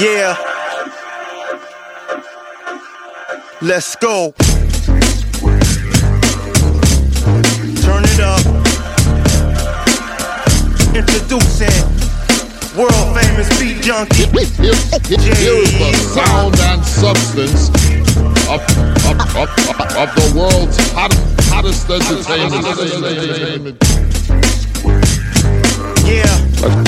Yeah. Let's go. Turn it up. Introducing world famous beat junkie. Here's the sound and substance of the world's hottest entertainment. Yeah.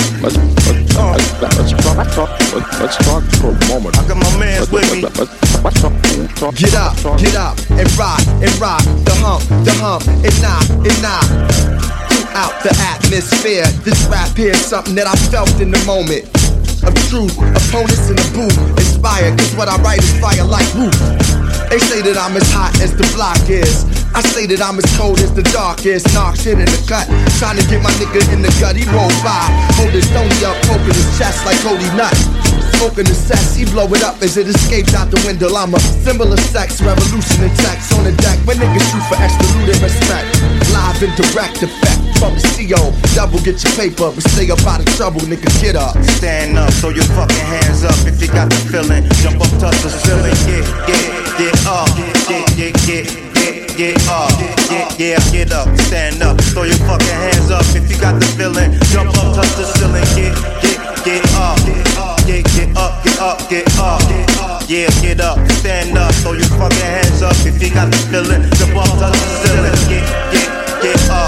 Let's talk for a moment. I got my mans with me. Get up, and rock, the hump, and nah. Throughout the atmosphere, this rap here's something that I felt in the moment. Of truth, opponents in the booth, inspired, cause what I write is fire like roof. They say that I'm as hot as the block is. I say that I'm as cold as the dark is. Knocks hit in the cut, trying to get my nigga in the gut. He rolled by, hold his stony up, poking his chest like Cody Nut. Smoking the cess, he blow it up as it escapes out the window. I'm a symbol of sex, revolution and text on the deck. When niggas shoot for extra loot and respect, live and direct effect from the CO. Double get your paper, but stay up out of trouble, nigga, get up. Stand up, throw your fucking hands up if you got the feeling. Jump up, touch the ceiling, get up, get up, get up, stand up, throw your fucking hands up if you got the feeling. Jump up, touch the ceiling, get up, get up, yeah, get up, stand up, throw your fucking hands up if you got the feeling. Jump up, touch the ceiling, get up,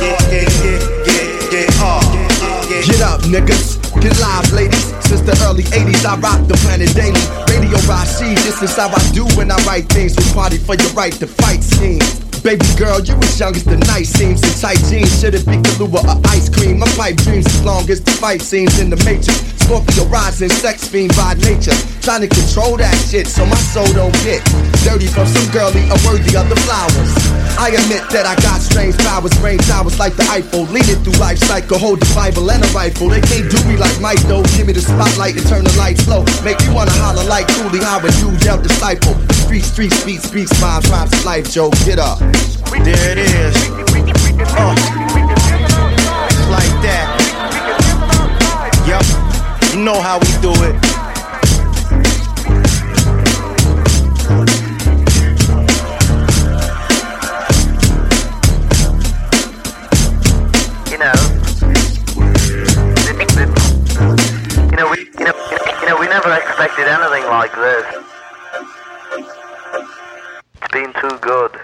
get up. Get up, niggas. Get live, ladies. Since the early 80s, I rock the planet daily. Radio Rashid, this is how I do when I write things. We party for your right to fight schemes. Baby girl, you as young as the night seems. In tight jeans, should it be Kahlua or ice cream? My pipe dreams as long as the fight scenes in the Matrix. Scorpio rising, sex fiend by nature. Trying to control that shit so my soul don't get dirty from some girlie unworthy of the flowers. I admit that I got strange powers, brain towers like the Eiffel. Leading through life cycle, hold the Bible and a rifle. They can't do me like Mike though. Give me the spotlight and turn the lights low. Make me wanna holler like Cooley, how a you dealt disciple. Street beats, rhymes of life, Joe, get up. There it is. Just like that. Yup, you know how we do it. We never expected anything like this. It's been too good.